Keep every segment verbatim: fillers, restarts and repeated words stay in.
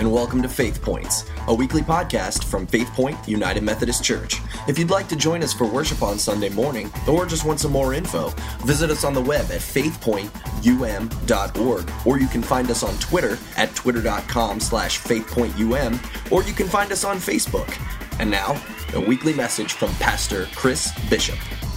and welcome to Faith Points, a weekly podcast from Faith Point United Methodist Church. If you'd like to join us for worship on Sunday morning, or just want some more info, visit us on the web at faith point u m dot org, or you can find us on Twitter at twitter.com slash faithpointum, or you can find us on Facebook. And now, a weekly message from Pastor Chris Bishop.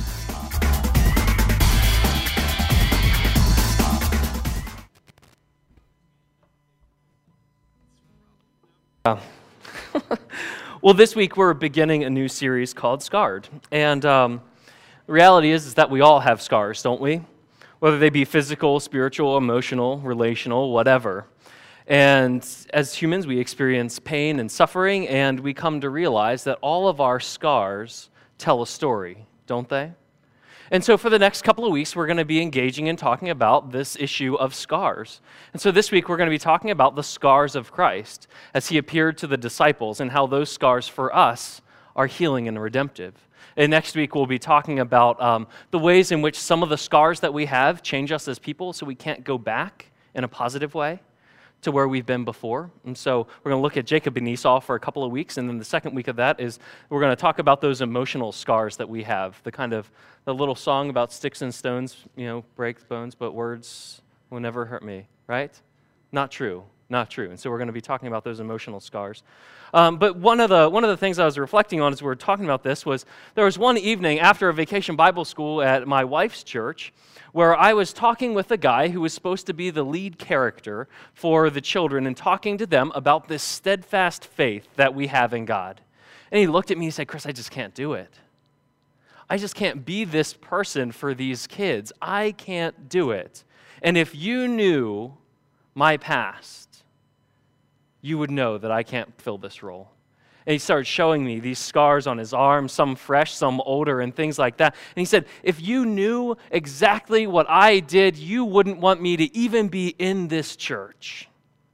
Uh, well, this week we're beginning a new series called Scarred. And um, the reality is, is that we all have scars, don't we? Whether they be physical, spiritual, emotional, relational, whatever. And as humans, we experience pain and suffering, and we come to realize that all of our scars tell a story, don't they? And so for the next couple of weeks, we're going to be engaging in talking about this issue of scars. And so this week, we're going to be talking about the scars of Christ as he appeared to the disciples and how those scars for us are healing and redemptive. And next week, we'll be talking about um, the ways in which some of the scars that we have change us as people so we can't go back in a positive way to where we've been before. And so we're going to look at Jacob and Esau for a couple of weeks, and then the second week of that is we're going to talk about those emotional scars that we have, the kind of the little song about sticks and stones, you know, break bones, but words will never hurt me, right? Not true, not true. And so we're going to be talking about those emotional scars. Um, but one of the one of the things I was reflecting on as we were talking about this was there was one evening after a vacation Bible school at my wife's church where I was talking with a guy who was supposed to be the lead character for the children and talking to them about this steadfast faith that we have in God. And he looked at me and said, "Chris, I just can't do it. I just can't be this person for these kids. I can't do it. And if you knew my past, you would know that I can't fill this role." And he started showing me these scars on his arm, some fresh, some older, and things like that. And he said, if you knew exactly what I did, you wouldn't want me to even be in this church.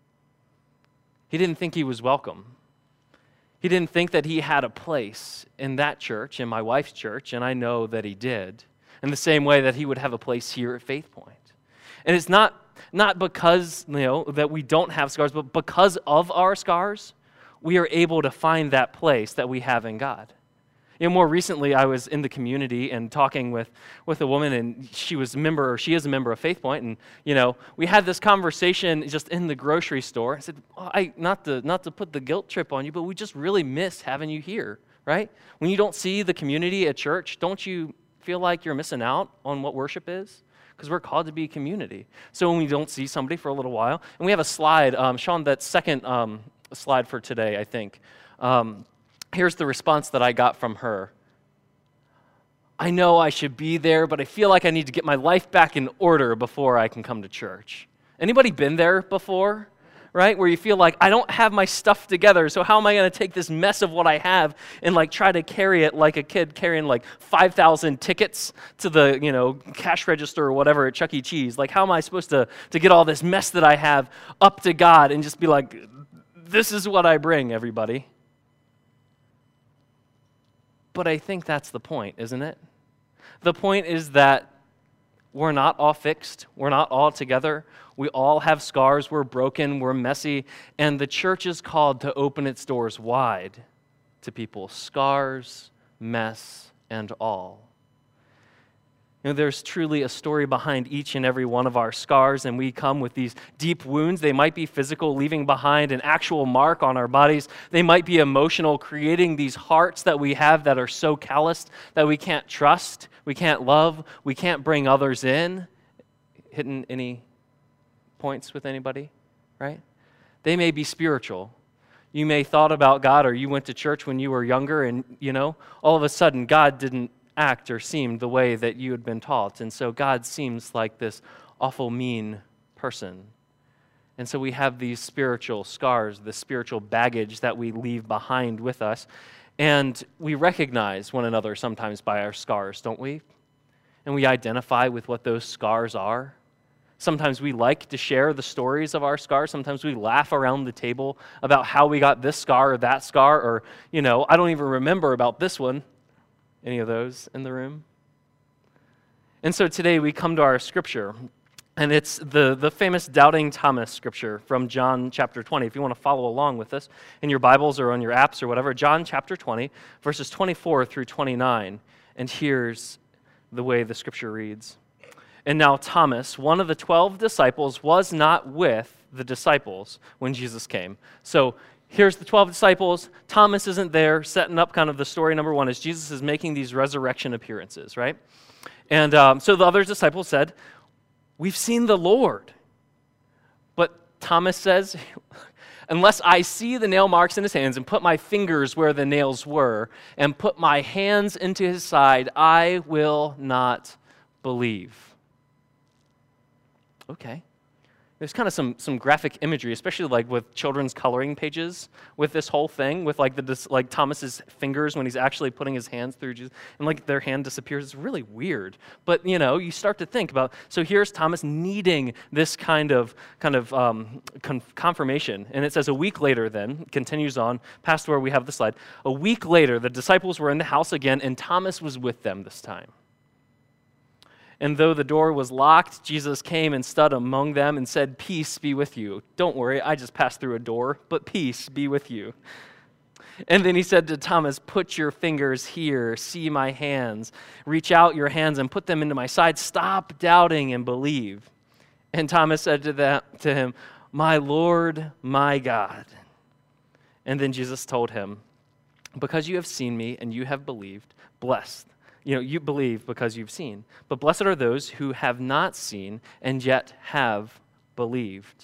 He didn't think he was welcome. He didn't think that he had a place in that church, in my wife's church, and I know that he did, in the same way that he would have a place here at Faith Point. And it's not, not because, you know, that we don't have scars, but because of our scars, we are able to find that place that we have in God. You know, more recently, I was in the community and talking with, with a woman, and she was a member, or she is a member of Faith Point, and you know, we had this conversation just in the grocery store. I said, well, I not to not to put the guilt trip on you, but we just really miss having you here, right? When you don't see the community at church, don't you feel like you're missing out on what worship is? Because we're called to be community. So when we don't see somebody for a little while, and we have a slide, um, Sean, that second um, slide for today, I think. Um, here's the response that I got from her. I know I should be there, but I feel like I need to get my life back in order before I can come to church. Anybody been there before? Right? Where you feel like, I don't have my stuff together, so how am I going to take this mess of what I have and like try to carry it like a kid carrying like five thousand tickets to the, you know, cash register or whatever at Chuck E. Cheese? Like, how am I supposed to, to get all this mess that I have up to God and just be like, this is what I bring, everybody? But I think that's the point, isn't it? The point is that we're not all fixed. We're not all together. We all have scars. We're broken. We're messy. And the church is called to open its doors wide to people. Scars, mess, and all. You know, there's truly a story behind each and every one of our scars, and we come with these deep wounds. They might be physical, leaving behind an actual mark on our bodies. They might be emotional, creating these hearts that we have that are so calloused that we can't trust, we can't love, we can't bring others in. Hitting any points with anybody, right? They may be spiritual. You may thought about God, or you went to church when you were younger, and, you know, all of a sudden God didn't act or seemed the way that you had been taught. And so God seems like this awful mean person. And so we have these spiritual scars, the spiritual baggage that we leave behind with us. And we recognize one another sometimes by our scars, don't we? And we identify with what those scars are. Sometimes we like to share the stories of our scars. Sometimes we laugh around the table about how we got this scar or that scar, or, you know, I don't even remember about this one. Any of those in the room? And so today we come to our scripture, And it's the, the famous Doubting Thomas scripture from John chapter twenty. If you want to follow along with this in your Bibles or on your apps or whatever, John chapter twenty, verses twenty-four through twenty-nine. And here's the way the scripture reads. And now Thomas, one of the twelve disciples, was not with the disciples when Jesus came. So here's the twelve disciples. Thomas isn't there, setting up kind of the story number one as Jesus is making these resurrection appearances, right? And um, so the other disciples said, "We've seen the Lord." But Thomas says, "Unless I see the nail marks in his hands and put my fingers where the nails were and put my hands into his side, I will not believe." Okay. There's kind of some, some graphic imagery, especially like with children's coloring pages with this whole thing, with like the like Thomas's fingers when he's actually putting his hands through Jesus, and like their hand disappears. It's really weird. But you know, you start to think about, so here's Thomas needing this kind of kind of um, con- confirmation. And it says a week later then, continues on past where we have the slide, a week later the disciples were in the house again and Thomas was with them this time. And though the door was locked, Jesus came and stood among them and said, "Peace be with you." Don't worry, I just passed through a door, but peace be with you. And then he said to Thomas, "Put your fingers here, see my hands. Reach out your hands and put them into my side. Stop doubting and believe." And Thomas said to, that, to him, "My Lord, my God." And then Jesus told him, "Because you have seen me and you have believed, blessed. You know, you believe because you've seen. But blessed are those who have not seen and yet have believed."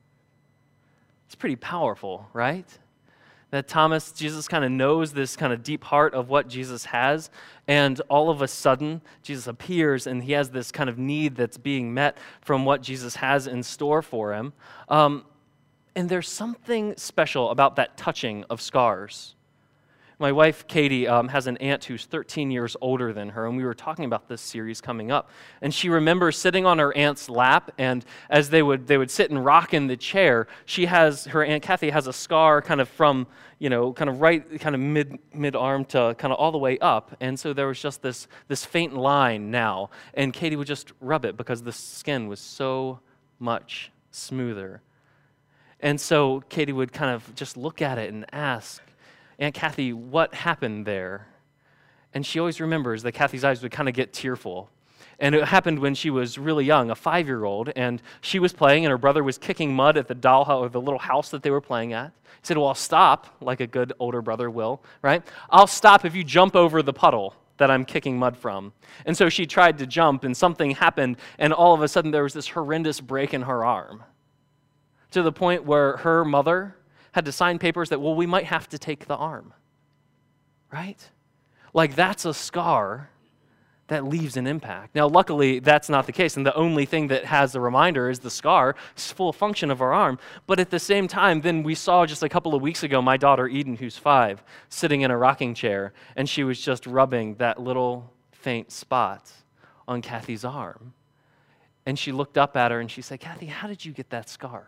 It's pretty powerful, right? That Thomas, Jesus kind of knows this kind of deep heart of what Jesus has, and all of a sudden, Jesus appears and he has this kind of need that's being met from what Jesus has in store for him. Um, and there's something special about that touching of scars. My wife, Katie, um, has an aunt who's thirteen years older than her, and we were talking about this series coming up. And she remembers sitting on her aunt's lap, and as they would they would sit and rock in the chair, she has, her Aunt Kathy has a scar kind of from, you know, kind of right, kind of mid, mid-arm to kind of all the way up. And so there was just this, this faint line now, and Katie would just rub it because the skin was so much smoother. And so Katie would kind of just look at it and ask, "Aunt Kathy, what happened there?" And she always remembers that Kathy's eyes would kind of get tearful. And it happened when she was really young, a five-year-old, and she was playing, and her brother was kicking mud at the dollhouse or the little house that they were playing at. He said, "Well, I'll stop," like a good older brother will, right? "I'll stop if you jump over the puddle that I'm kicking mud from." And so she tried to jump, and something happened, and all of a sudden there was this horrendous break in her arm, to the point where her mother had to sign papers that, well, we might have to take the arm, right? Like, that's a scar that leaves an impact. Now, luckily, that's not the case, and the only thing that has the reminder is the scar. It's full function of our arm. But at the same time, then we saw just a couple of weeks ago my daughter Eden, who's five, sitting in a rocking chair, and she was just rubbing that little faint spot on Kathy's arm. And she looked up at her and she said, "Kathy, how did you get that scar?"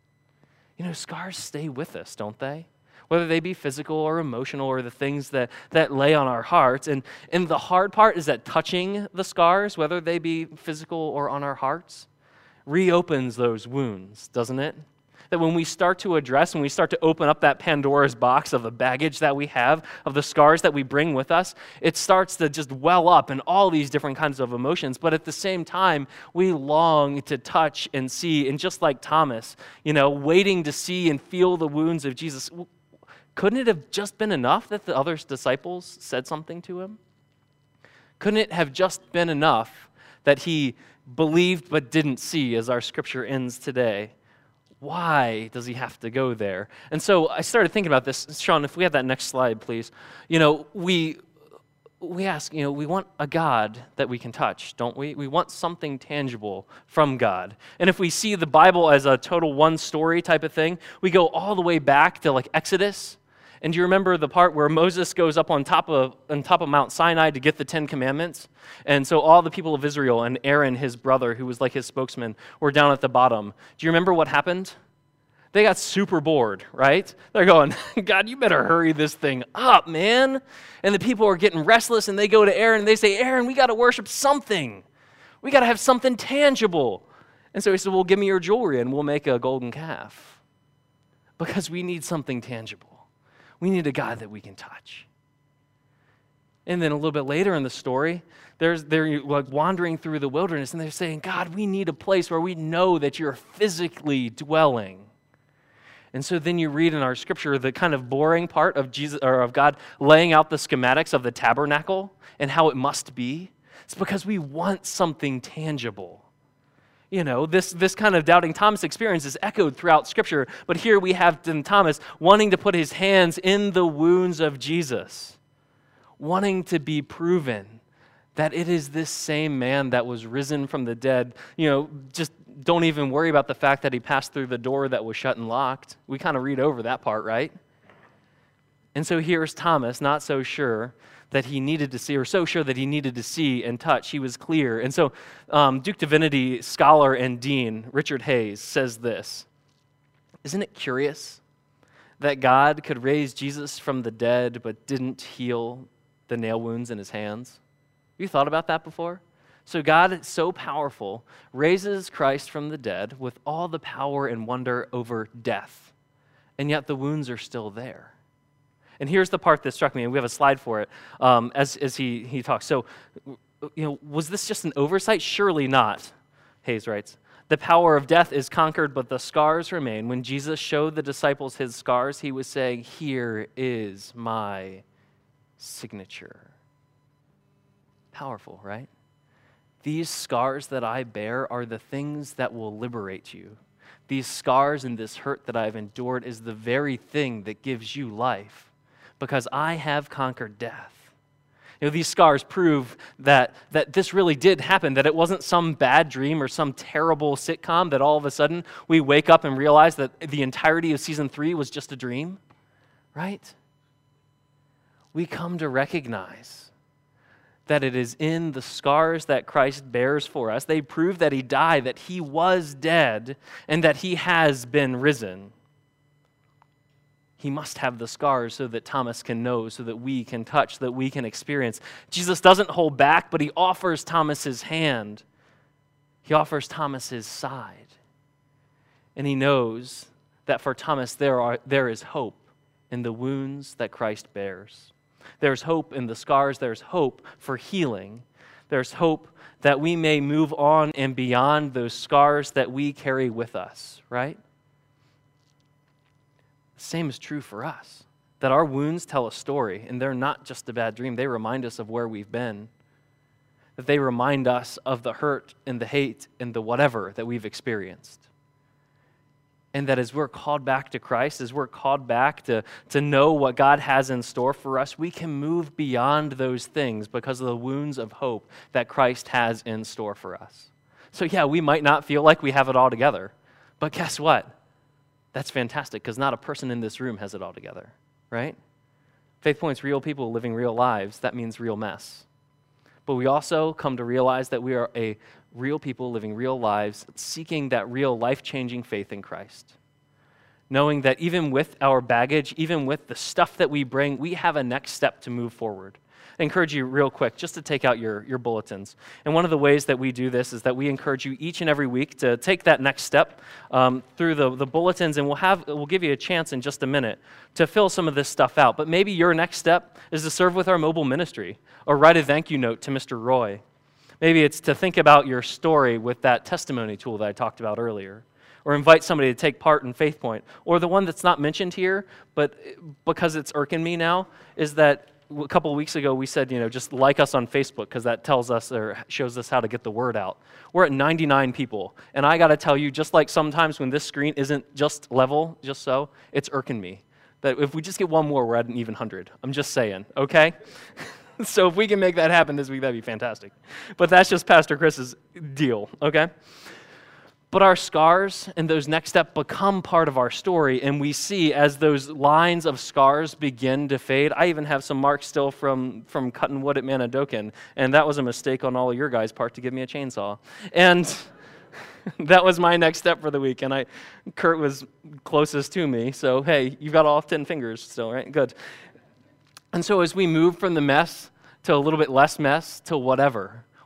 You know, scars stay with us, don't they? Whether they be physical or emotional or the things that, that lay on our hearts. And, and the hard part is that touching the scars, whether they be physical or on our hearts, reopens those wounds, doesn't it? That when we start to address, when we start to open up that Pandora's box of the baggage that we have, of the scars that we bring with us, it starts to just well up in all these different kinds of emotions. But at the same time, we long to touch and see, and just like Thomas, you know, waiting to see and feel the wounds of Jesus. Couldn't it have just been enough that the other disciples said something to him? Couldn't it have just been enough that he believed but didn't see, as our scripture ends today? Why does he have to go there? And so I started thinking about this. Sean, if we have that next slide, please. You know, we we ask, you know, we want a God that we can touch, don't we? We want something tangible from God. And if we see the Bible as a total one story type of thing, we go all the way back to like Exodus. And do you remember the part where Moses goes up on top of on top of Mount Sinai to get the Ten Commandments? And so all the people of Israel and Aaron, his brother, who was like his spokesman, were down at the bottom. Do you remember what happened? They got super bored, right? They're going, "God, you better hurry this thing up, man." And the people are getting restless, and they go to Aaron, and they say, "Aaron, we got to worship something. We got to have something tangible." And so he said, well, give me your jewelry and we'll make a golden calf. Because we need something tangible. We need a God that we can touch. And then a little bit later in the story, there's, they're like wandering through the wilderness and they're saying, God, we need a place where we know that you're physically dwelling. And so then you read in our scripture the kind of boring part of Jesus or of God laying out the schematics of the tabernacle and how it must be. It's because we want something tangible. You know, this, this kind of doubting Thomas experience is echoed throughout Scripture, but here we have Thomas wanting to put his hands in the wounds of Jesus, wanting to be proven that it is this same man that was risen from the dead. You know, just don't even worry about the fact that he passed through the door that was shut and locked. We kind of read over that part, right? And so here's Thomas, not so sure that he needed to see, or so sure that he needed to see and touch. He was clear. And so um, Duke Divinity scholar and dean Richard Hayes says this, isn't it curious that God could raise Jesus from the dead but didn't heal the nail wounds in his hands? Have you thought about that before? So God, so powerful, raises Christ from the dead with all the power and wonder over death, and yet the wounds are still there. And here's the part that struck me, and we have a slide for it um, as, as he, he talks. So, you know, was this just an oversight? Surely not, Hayes writes. The power of death is conquered, but the scars remain. When Jesus showed the disciples his scars, he was saying, here is my signature. Powerful, right? These scars that I bear are the things that will liberate you. These scars and this hurt that I've endured is the very thing that gives you life. Because I have conquered death. You know, these scars prove that, that this really did happen, that it wasn't some bad dream or some terrible sitcom that all of a sudden we wake up and realize that the entirety of season three was just a dream, right? We come to recognize that it is in the scars that Christ bears for us. They prove that he died, that he was dead, and that he has been risen. He must have the scars so that Thomas can know, so that we can touch, so that we can experience. Jesus doesn't hold back, but he offers Thomas his hand. He offers Thomas his side. And he knows that for Thomas there are there is hope in the wounds that Christ bears. There's hope in the scars. There's hope for healing. There's hope that we may move on and beyond those scars that we carry with us, right? The same is true for us, that our wounds tell a story, and they're not just a bad dream. They remind us of where we've been, that they remind us of the hurt and the hate and the whatever that we've experienced. And that as we're called back to Christ, as we're called back to, to know what God has in store for us, we can move beyond those things because of the wounds of hope that Christ has in store for us. So yeah, we might not feel like we have it all together, but guess what? That's fantastic, because not a person in this room has it all together, right? Faith Point's real people living real lives. That means real mess. But we also come to realize that we are a real people living real lives, seeking that real life-changing faith in Christ. Knowing that even with our baggage, even with the stuff that we bring, we have a next step to move forward. I encourage you real quick just to take out your, your bulletins. And one of the ways that we do this is that we encourage you each and every week to take that next step um, through the, the bulletins, and we'll have we'll give you a chance in just a minute to fill some of this stuff out. But maybe your next step is to serve with our mobile ministry or write a thank you note to Mister Roy. Maybe it's to think about your story with that testimony tool that I talked about earlier, or invite somebody to take part in Faith Point. Or the one that's not mentioned here, but because it's irking me now, is that a couple of weeks ago, we said, you know, just like us on Facebook, because that tells us or shows us how to get the word out. We're at ninety-nine people, and I got to tell you, just like sometimes when this screen isn't just level, just so, it's irking me. That if we just get one more, we're at an even hundred. I'm just saying, okay? So if we can make that happen this week, that'd be fantastic. But that's just Pastor Chris's deal, okay? But our scars and those next steps become part of our story, and we see as those lines of scars begin to fade. I even have some marks still from, from cutting wood at Manadokin, and that was a mistake on all of your guys' part to give me a chainsaw. And that was my next step for the week, and I, Kurt was closest to me, so hey, you've got all ten fingers still, right? Good. And so as we move from the mess to a little bit less mess to whatever,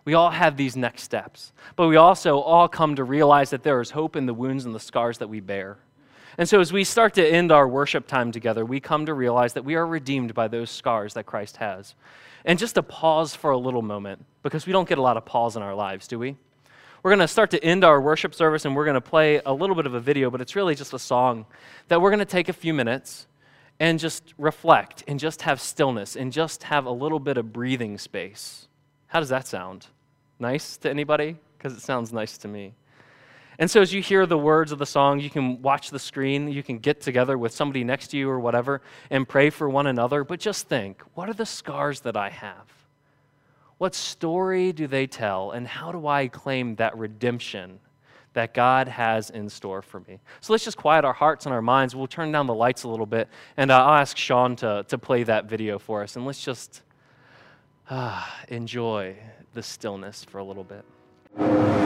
We all have these next steps, but we also all come to realize that there is hope in the wounds and the scars that we bear. And so as we start to end our worship time together, we come to realize that we are redeemed by those scars that Christ has. And just to pause for a little moment, because we don't get a lot of pause in our lives, do we? We're going to start to end our worship service, and we're going to play a little bit of a video, but it's really just a song that we're going to take a few minutes and just reflect and just have stillness and just have a little bit of breathing space. How does that sound? Nice to anybody? Because it sounds nice to me. And so as you hear the words of the song, you can watch the screen, you can get together with somebody next to you or whatever and pray for one another, but just think, what are the scars that I have? What story do they tell, and how do I claim that redemption that God has in store for me? So let's just quiet our hearts and our minds. We'll turn down the lights a little bit, and uh, I'll ask Sean to, to play that video for us, and let's just uh, enjoy the stillness for a little bit.